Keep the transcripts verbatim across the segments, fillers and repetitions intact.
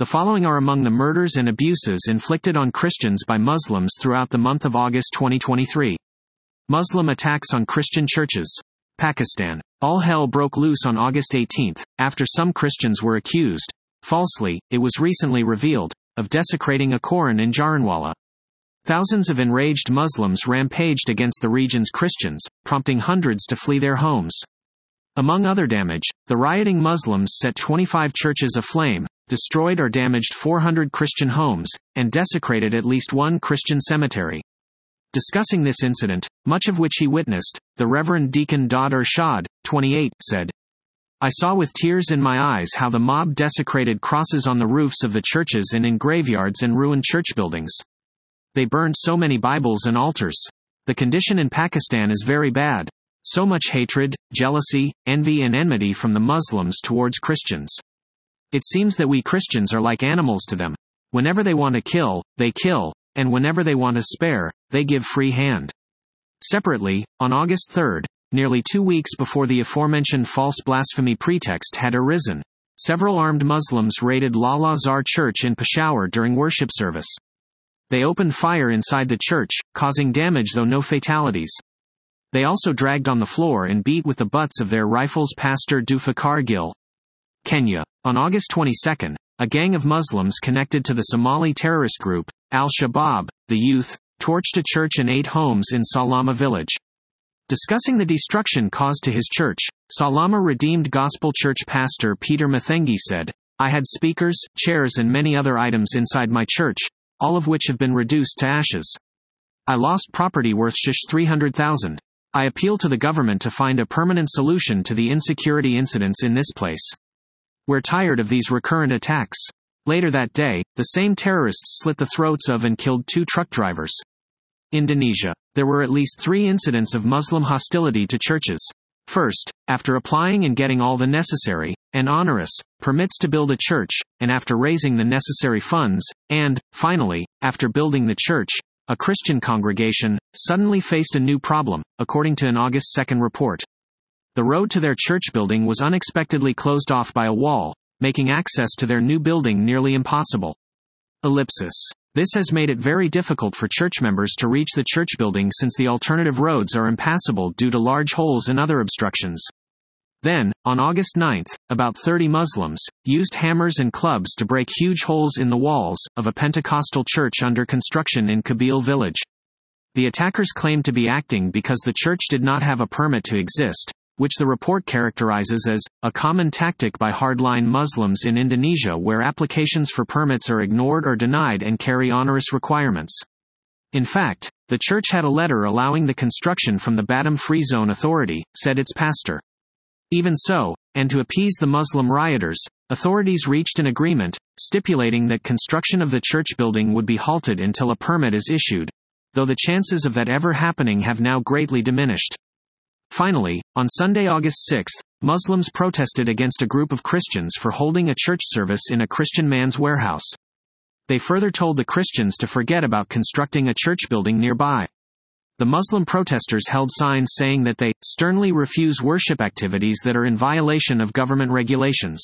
The following are among the murders and abuses inflicted on Christians by Muslims throughout the month of August twenty twenty-three. Muslim attacks on Christian churches. Pakistan. All hell broke loose on August eighteenth, after some Christians were accused, falsely, it was recently revealed, of desecrating a Quran in Jaranwala. Thousands of enraged Muslims rampaged against the region's Christians, prompting hundreds to flee their homes. Among other damage, the rioting Muslims set twenty-five churches aflame, destroyed or damaged four hundred Christian homes, and desecrated at least one Christian cemetery. Discussing this incident, much of which he witnessed, the Reverend Deacon Daud Irshad, twenty-eight, said, "I saw with tears in my eyes how the mob desecrated crosses on the roofs of the churches and in graveyards and ruined church buildings. They burned so many Bibles and altars. The condition in Pakistan is very bad. So much hatred, jealousy, envy and enmity from the Muslims towards Christians. It seems that we Christians are like animals to them. Whenever they want to kill, they kill, and whenever they want to spare, they give free hand." Separately, on August third, nearly two weeks before the aforementioned false blasphemy pretext had arisen, several armed Muslims raided Lala Zar Church in Peshawar during worship service. They opened fire inside the church, causing damage though no fatalities. They also dragged on the floor and beat with the butts of their rifles Pastor Dufakar Gill. Kenya. On August twenty-second, a gang of Muslims connected to the Somali terrorist group, Al-Shabaab, the youth, torched a church and eight homes in Salama village. Discussing the destruction caused to his church, Salama Redeemed Gospel Church pastor Peter Mathengi said, "I had speakers, chairs and many other items inside my church, all of which have been reduced to ashes. I lost property worth shish three hundred thousand. I appeal to the government to find a permanent solution to the insecurity incidents in this place. We're tired of these recurrent attacks." Later that day, the same terrorists slit the throats of and killed two truck drivers. Indonesia. There were at least three incidents of Muslim hostility to churches. First, after applying and getting all the necessary, and onerous, permits to build a church, and after raising the necessary funds, and, finally, after building the church, a Christian congregation suddenly faced a new problem, according to an August second report. The road to their church building was unexpectedly closed off by a wall, making access to their new building nearly impossible. Ellipsis. This has made it very difficult for church members to reach the church building since the alternative roads are impassable due to large holes and other obstructions. Then, on August ninth, about thirty Muslims used hammers and clubs to break huge holes in the walls of a Pentecostal church under construction in Kabil village. The attackers claimed to be acting because the church did not have a permit to exist, which the report characterizes as a common tactic by hardline Muslims in Indonesia where applications for permits are ignored or denied and carry onerous requirements. In fact, the church had a letter allowing the construction from the Batam Free Zone Authority, said its pastor. Even so, and to appease the Muslim rioters, authorities reached an agreement, stipulating that construction of the church building would be halted until a permit is issued, though the chances of that ever happening have now greatly diminished. Finally, on Sunday, August sixth, Muslims protested against a group of Christians for holding a church service in a Christian man's warehouse. They further told the Christians to forget about constructing a church building nearby. The Muslim protesters held signs saying that they sternly refuse worship activities that are in violation of government regulations.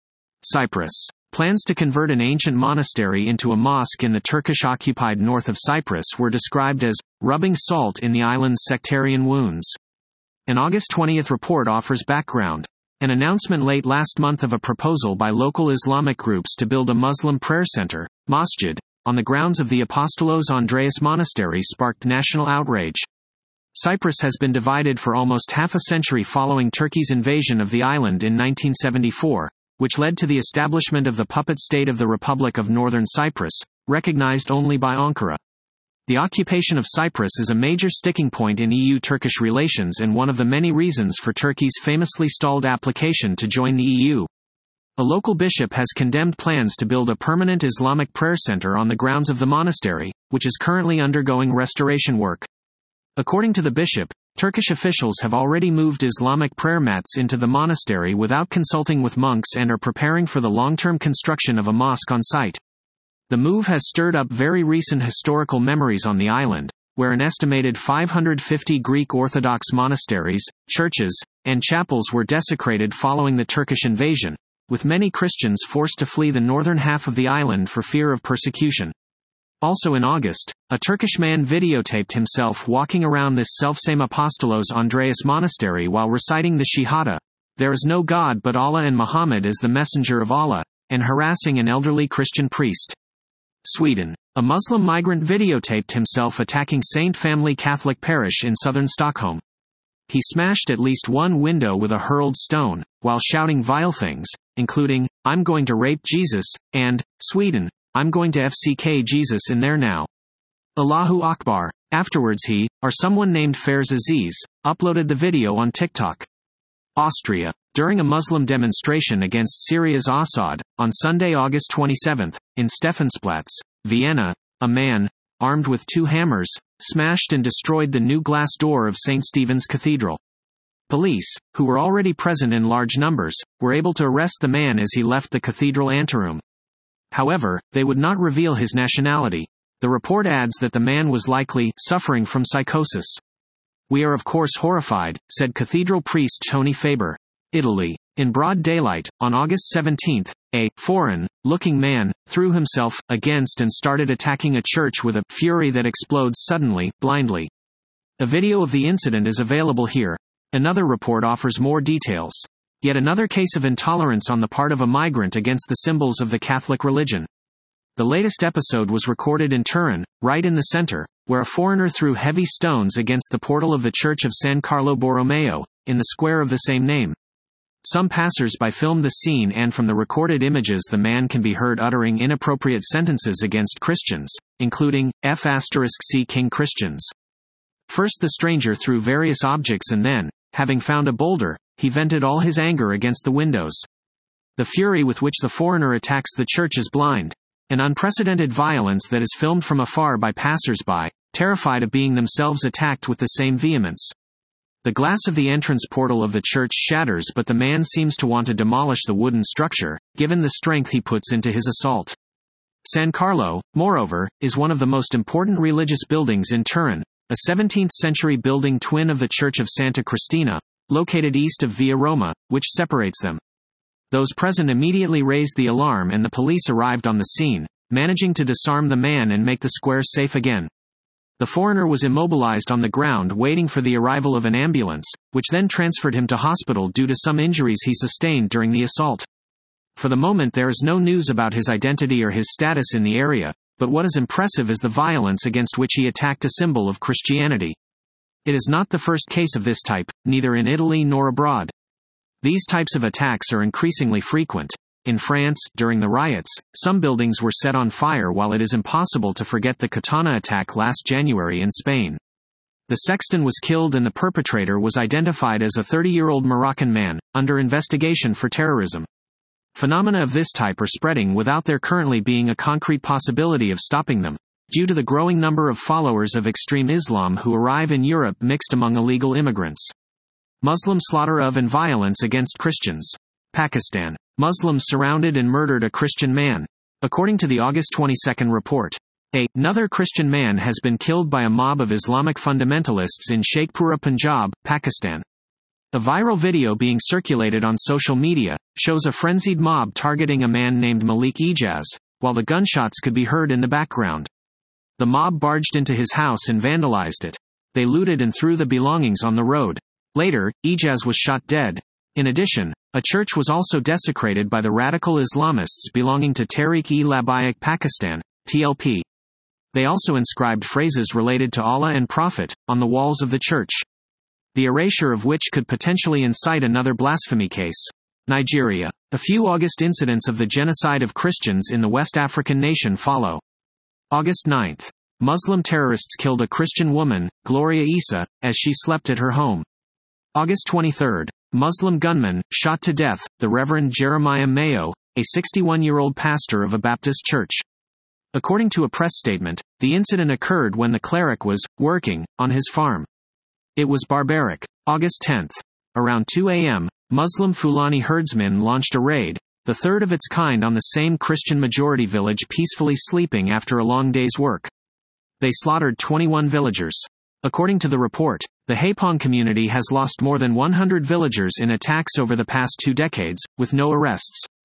Cyprus. Plans to convert an ancient monastery into a mosque in the Turkish-occupied north of Cyprus were described as rubbing salt in the island's sectarian wounds. An August twentieth report offers background. An announcement late last month of a proposal by local Islamic groups to build a Muslim prayer center, masjid, on the grounds of the Apostolos Andreas Monastery sparked national outrage. Cyprus has been divided for almost half a century following Turkey's invasion of the island in nineteen seventy-four, which led to the establishment of the puppet state of the Republic of Northern Cyprus, recognized only by Ankara. The occupation of Cyprus is a major sticking point in E U-Turkish relations and one of the many reasons for Turkey's famously stalled application to join the E U. A local bishop has condemned plans to build a permanent Islamic prayer center on the grounds of the monastery, which is currently undergoing restoration work. According to the bishop, Turkish officials have already moved Islamic prayer mats into the monastery without consulting with monks and are preparing for the long-term construction of a mosque on site. The move has stirred up very recent historical memories on the island, where an estimated five hundred fifty Greek Orthodox monasteries, churches, and chapels were desecrated following the Turkish invasion, with many Christians forced to flee the northern half of the island for fear of persecution. Also in August, a Turkish man videotaped himself walking around this selfsame Apostolos Andreas monastery while reciting the Shahada, "There is no God but Allah and Muhammad is the messenger of Allah," and harassing an elderly Christian priest. Sweden. A Muslim migrant videotaped himself attacking Saint Family Catholic Parish in southern Stockholm. He smashed at least one window with a hurled stone, while shouting vile things, including, "I'm going to rape Jesus," and, "Sweden, I'm going to F C K Jesus in there now. Allahu Akbar." Afterwards he, or someone named Fairs Aziz, uploaded the video on TikTok. Austria. During a Muslim demonstration against Syria's Assad, on Sunday, August twenty-seventh, in Stephansplatz, Vienna, a man, armed with two hammers, smashed and destroyed the new glass door of Saint Stephen's Cathedral. Police, who were already present in large numbers, were able to arrest the man as he left the cathedral anteroom. However, they would not reveal his nationality. The report adds that the man was likely suffering from psychosis. "We are of course horrified," said cathedral priest Tony Faber. Italy. In broad daylight, on August seventeenth, a foreign-looking man threw himself against and started attacking a church with a fury that explodes suddenly, blindly. A video of the incident is available here. Another report offers more details. Yet another case of intolerance on the part of a migrant against the symbols of the Catholic religion. The latest episode was recorded in Turin, right in the center, where a foreigner threw heavy stones against the portal of the Church of San Carlo Borromeo, in the square of the same name. Some passers-by filmed the scene, and from the recorded images the man can be heard uttering inappropriate sentences against Christians, including, F C King Christians. First the stranger threw various objects and then, having found a boulder, he vented all his anger against the windows. The fury with which the foreigner attacks the church is blind. An unprecedented violence that is filmed from afar by passers-by, terrified of being themselves attacked with the same vehemence. The glass of the entrance portal of the church shatters, but the man seems to want to demolish the wooden structure, given the strength he puts into his assault. San Carlo, moreover, is one of the most important religious buildings in Turin, a seventeenth century building twin of the Church of Santa Cristina, located east of Via Roma, which separates them. Those present immediately raised the alarm and the police arrived on the scene, managing to disarm the man and make the square safe again. The foreigner was immobilized on the ground waiting for the arrival of an ambulance, which then transferred him to hospital due to some injuries he sustained during the assault. For the moment there is no news about his identity or his status in the area, but what is impressive is the violence against which he attacked a symbol of Christianity. It is not the first case of this type, neither in Italy nor abroad. These types of attacks are increasingly frequent. In France, during the riots, some buildings were set on fire, while it is impossible to forget the Katana attack last January in Spain. The sexton was killed and the perpetrator was identified as a thirty-year-old Moroccan man, under investigation for terrorism. Phenomena of this type are spreading without there currently being a concrete possibility of stopping them, due to the growing number of followers of extreme Islam who arrive in Europe mixed among illegal immigrants. Muslim slaughter of and violence against Christians. Pakistan. Muslims surrounded and murdered a Christian man. According to the August twenty-second report, a, another Christian man has been killed by a mob of Islamic fundamentalists in Sheikhpura, Punjab, Pakistan. A viral video being circulated on social media shows a frenzied mob targeting a man named Malik Ijaz, while the gunshots could be heard in the background. The mob barged into his house and vandalized it. They looted and threw the belongings on the road. Later, Ijaz was shot dead. In addition, a church was also desecrated by the radical Islamists belonging to Tehreek-e-Labbaik Pakistan, T L P. They also inscribed phrases related to Allah and Prophet on the walls of the church, the erasure of which could potentially incite another blasphemy case. Nigeria. A few August incidents of the genocide of Christians in the West African nation follow. August ninth. Muslim terrorists killed a Christian woman, Gloria Issa, as she slept at her home. August twenty-third. Muslim gunman shot to death the Reverend Jeremiah Mayo, a sixty-one-year-old pastor of a Baptist church. According to a press statement, the incident occurred when the cleric was working on his farm. It was barbaric. August tenth. Around two a m, Muslim Fulani herdsmen launched a raid, the third of its kind on the same Christian majority village peacefully sleeping after a long day's work. They slaughtered twenty-one villagers. According to the report, the Hapong community has lost more than one hundred villagers in attacks over the past two decades, with no arrests.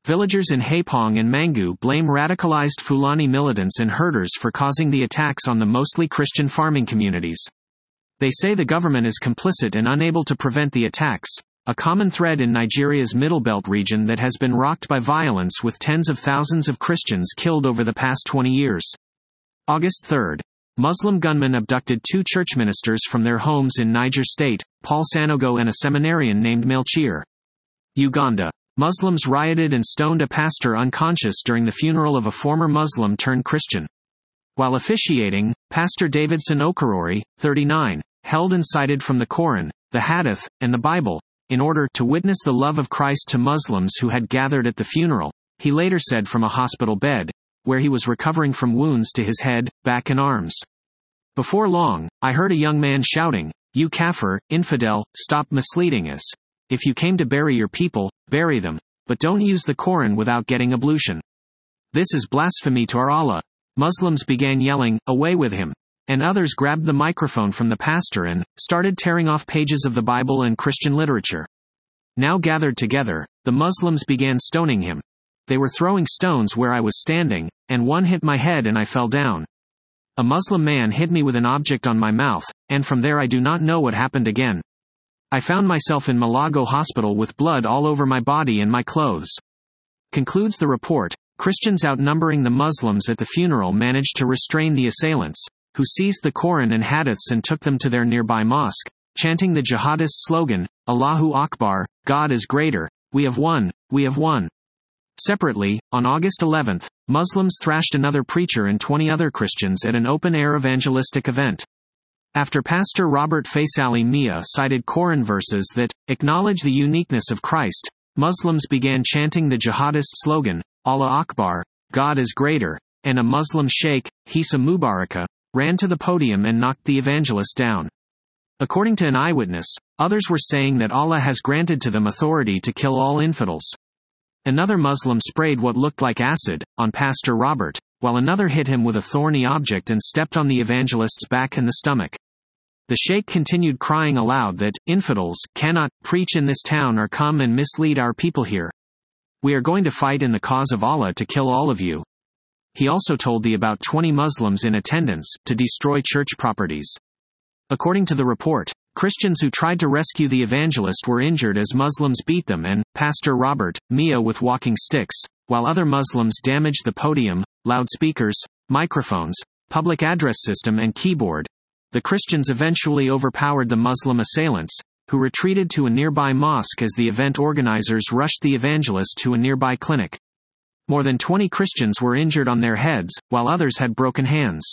Villagers in Hapong and Mangu blame radicalized Fulani militants and herders for causing the attacks on the mostly Christian farming communities. They say the government is complicit and unable to prevent the attacks, a common thread in Nigeria's Middle Belt region that has been rocked by violence with tens of thousands of Christians killed over the past twenty years. August third. Muslim gunmen abducted two church ministers from their homes in Niger State, Paul Sanogo and a seminarian named Melchior. Uganda. Muslims rioted and stoned a pastor unconscious during the funeral of a former Muslim turned Christian. While officiating, Pastor Davidson Okorori, thirty-nine, held and cited from the Quran, the Hadith, and the Bible, in order to witness the love of Christ to Muslims who had gathered at the funeral, he later said from a hospital bed, where he was recovering from wounds to his head, back and arms. Before long, I heard a young man shouting, "You kafir, infidel, stop misleading us. If you came to bury your people, bury them, but don't use the Quran without getting ablution. This is blasphemy to our Allah." Muslims began yelling, "Away with him." And others grabbed the microphone from the pastor and started tearing off pages of the Bible and Christian literature. Now gathered together, the Muslims began stoning him. They were throwing stones where I was standing, and one hit my head and I fell down. A Muslim man hit me with an object on my mouth, and from there I do not know what happened again. I found myself in Malago Hospital with blood all over my body and my clothes. Concludes the report. Christians outnumbering the Muslims at the funeral managed to restrain the assailants, who seized the Quran and Hadiths and took them to their nearby mosque, chanting the jihadist slogan, "Allahu Akbar, God is greater, we have won, we have won." Separately, on August eleventh, Muslims thrashed another preacher and twenty other Christians at an open-air evangelistic event. After Pastor Robert Faisali Mia cited Quran verses that acknowledge the uniqueness of Christ, Muslims began chanting the jihadist slogan, "Allah Akbar, God is greater," and a Muslim sheikh, Hisa Mubaraka, ran to the podium and knocked the evangelist down. According to an eyewitness, others were saying that Allah has granted to them authority to kill all infidels. Another Muslim sprayed what looked like acid on Pastor Robert, while another hit him with a thorny object and stepped on the evangelist's back and the stomach. The sheikh continued crying aloud that infidels cannot preach in this town or come and mislead our people here. We are going to fight in the cause of Allah to kill all of you. He also told the about twenty Muslims in attendance to destroy church properties. According to the report, Christians who tried to rescue the evangelist were injured as Muslims beat them and Pastor Robert Mia with walking sticks, while other Muslims damaged the podium, loudspeakers, microphones, public address system and keyboard. The Christians eventually overpowered the Muslim assailants, who retreated to a nearby mosque as the event organizers rushed the evangelist to a nearby clinic. More than twenty Christians were injured on their heads, while others had broken hands.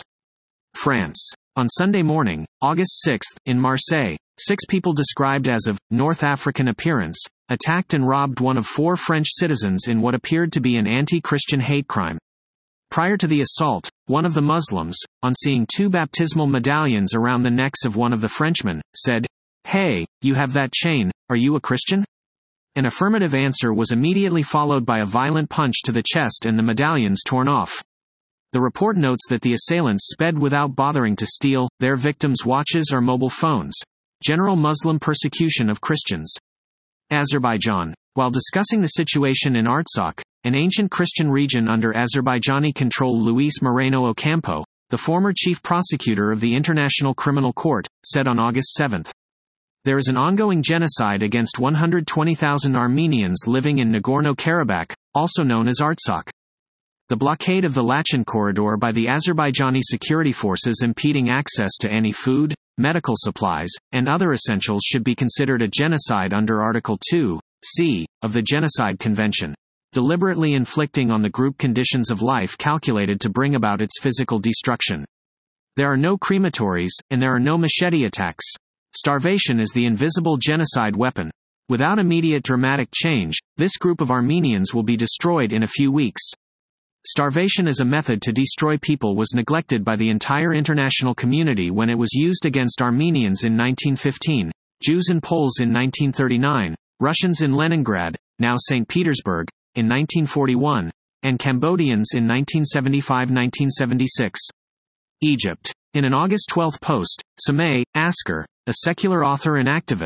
France. On Sunday morning, August sixth, in Marseille, six people described as of North African appearance, attacked and robbed one of four French citizens in what appeared to be an anti-Christian hate crime. Prior to the assault, one of the Muslims, on seeing two baptismal medallions around the necks of one of the Frenchmen, said, "Hey, you have that chain, are you a Christian?" An affirmative answer was immediately followed by a violent punch to the chest and the medallions torn off. The report notes that the assailants sped without bothering to steal their victims' watches or mobile phones. General Muslim persecution of Christians. Azerbaijan. While discussing the situation in Artsakh, an ancient Christian region under Azerbaijani control, Luis Moreno Ocampo, the former chief prosecutor of the International Criminal Court, said on August seventh. There is an ongoing genocide against one hundred twenty thousand Armenians living in Nagorno-Karabakh, also known as Artsakh. The blockade of the Lachin corridor by the Azerbaijani security forces impeding access to any food, medical supplies, and other essentials should be considered a genocide under Article two C of the Genocide Convention, deliberately inflicting on the group conditions of life calculated to bring about its physical destruction. There are no crematories, and there are no machete attacks. Starvation is the invisible genocide weapon. Without immediate dramatic change, this group of Armenians will be destroyed in a few weeks. Starvation as a method to destroy people was neglected by the entire international community when it was used against Armenians in nineteen fifteen, Jews and Poles in nineteen thirty-nine, Russians in Leningrad, now Saint Petersburg, in nineteen forty-one, and Cambodians in nineteen seventy-five to nineteen seventy-six. Egypt. In an August twelfth post, Sameh Asker, a secular author and activist,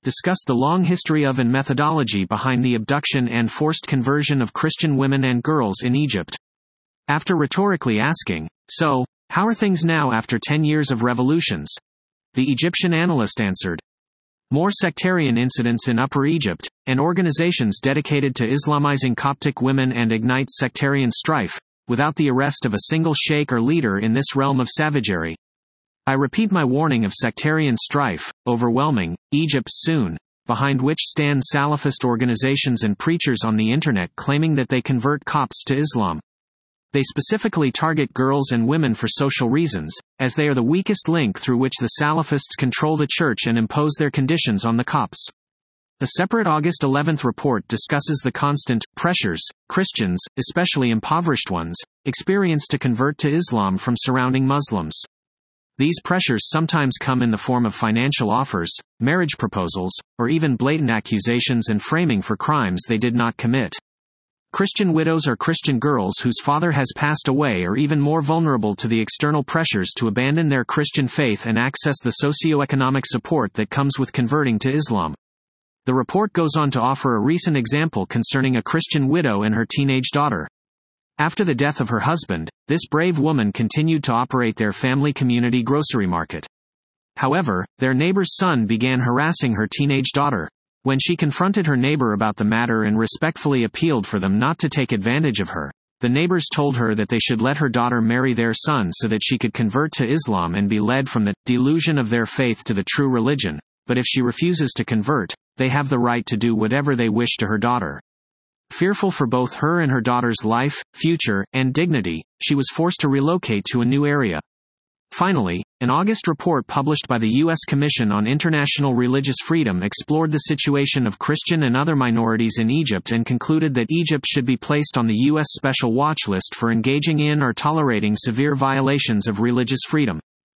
discussed the long history of and methodology behind the abduction and forced conversion of Christian women and girls in Egypt. After rhetorically asking, "So, how are things now after ten years of revolutions?" the Egyptian analyst answered, "More sectarian incidents in Upper Egypt, and organizations dedicated to Islamizing Coptic women and ignites sectarian strife, without the arrest of a single sheikh or leader in this realm of savagery. I repeat my warning of sectarian strife, overwhelming Egypt soon, behind which stand Salafist organizations and preachers on the internet claiming that they convert Copts to Islam. They specifically target girls and women for social reasons, as they are the weakest link through which the Salafists control the church and impose their conditions on the Copts." A separate August eleventh report discusses the constant pressures Christians, especially impoverished ones, experience to convert to Islam from surrounding Muslims. These pressures sometimes come in the form of financial offers, marriage proposals, or even blatant accusations and framing for crimes they did not commit. Christian widows or Christian girls whose father has passed away are even more vulnerable to the external pressures to abandon their Christian faith and access the socio-economic support that comes with converting to Islam. The report goes on to offer a recent example concerning a Christian widow and her teenage daughter. After the death of her husband, this brave woman continued to operate their family community grocery market. However, their neighbor's son began harassing her teenage daughter. When she confronted her neighbor about the matter and respectfully appealed for them not to take advantage of her, the neighbors told her that they should let her daughter marry their son so that she could convert to Islam and be led from the delusion of their faith to the true religion, but if she refuses to convert, they have the right to do whatever they wish to her daughter. Fearful for both her and her daughter's life, future, and dignity, she was forced to relocate to a new area. Finally, an August report published by the U S Commission on International Religious Freedom explored the situation of Christian and other minorities in Egypt and concluded that Egypt should be placed on the U S special watch list for engaging in or tolerating severe violations of religious freedom.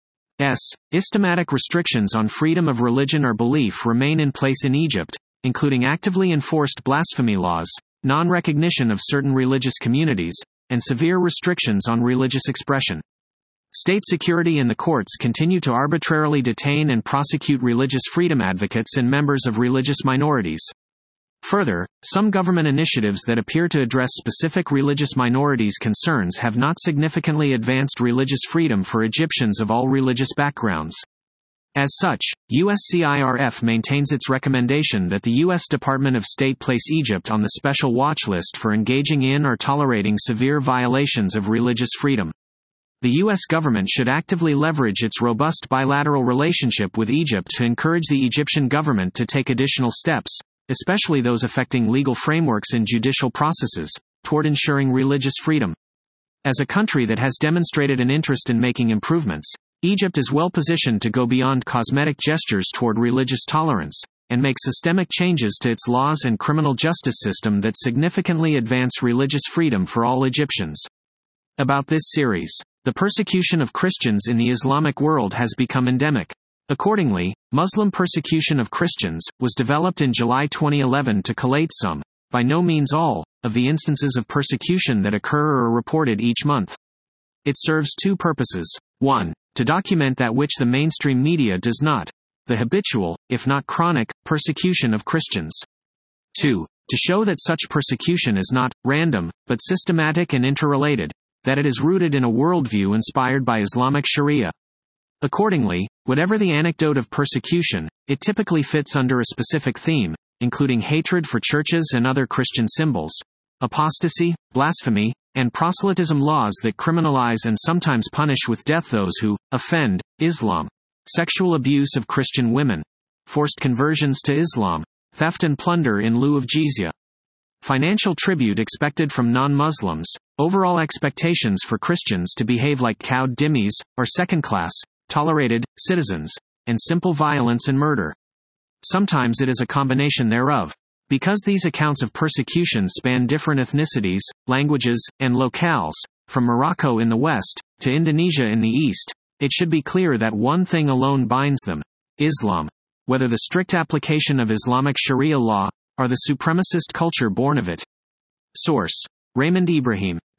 S. Systematic restrictions on freedom of religion or belief remain in place in Egypt, including actively enforced blasphemy laws, non-recognition of certain religious communities, and severe restrictions on religious expression. State security and the courts continue to arbitrarily detain and prosecute religious freedom advocates and members of religious minorities. Further, some government initiatives that appear to address specific religious minorities' concerns have not significantly advanced religious freedom for Egyptians of all religious backgrounds. As such, U S C I R F maintains its recommendation that the U S Department of State place Egypt on the special watch list for engaging in or tolerating severe violations of religious freedom. The U S government should actively leverage its robust bilateral relationship with Egypt to encourage the Egyptian government to take additional steps, especially those affecting legal frameworks and judicial processes, toward ensuring religious freedom. As a country that has demonstrated an interest in making improvements, Egypt is well positioned to go beyond cosmetic gestures toward religious tolerance, and make systemic changes to its laws and criminal justice system that significantly advance religious freedom for all Egyptians. About this series. The persecution of Christians in the Islamic world has become endemic. Accordingly, Muslim persecution of Christians was developed in July twenty eleven to collate some, by no means all, of the instances of persecution that occur or are reported each month. It serves two purposes. one. To document that which the mainstream media does not: the habitual, if not chronic, persecution of Christians. two. To show that such persecution is not random, but systematic and interrelated, that it is rooted in a worldview inspired by Islamic Sharia. Accordingly, whatever the anecdote of persecution, it typically fits under a specific theme, including hatred for churches and other Christian symbols, apostasy, blasphemy, and proselytism laws that criminalize and sometimes punish with death those who offend Islam, sexual abuse of Christian women, forced conversions to Islam, theft and plunder in lieu of jizya, financial tribute expected from non-Muslims, overall expectations for Christians to behave like cowed dhimmis, or second-class, tolerated, citizens, and simple violence and murder. Sometimes it is a combination thereof. Because these accounts of persecution span different ethnicities, languages, and locales, from Morocco in the west, to Indonesia in the east, it should be clear that one thing alone binds them: Islam. Whether the strict application of Islamic Sharia law, or the supremacist culture born of it. Source: Raymond Ibrahim.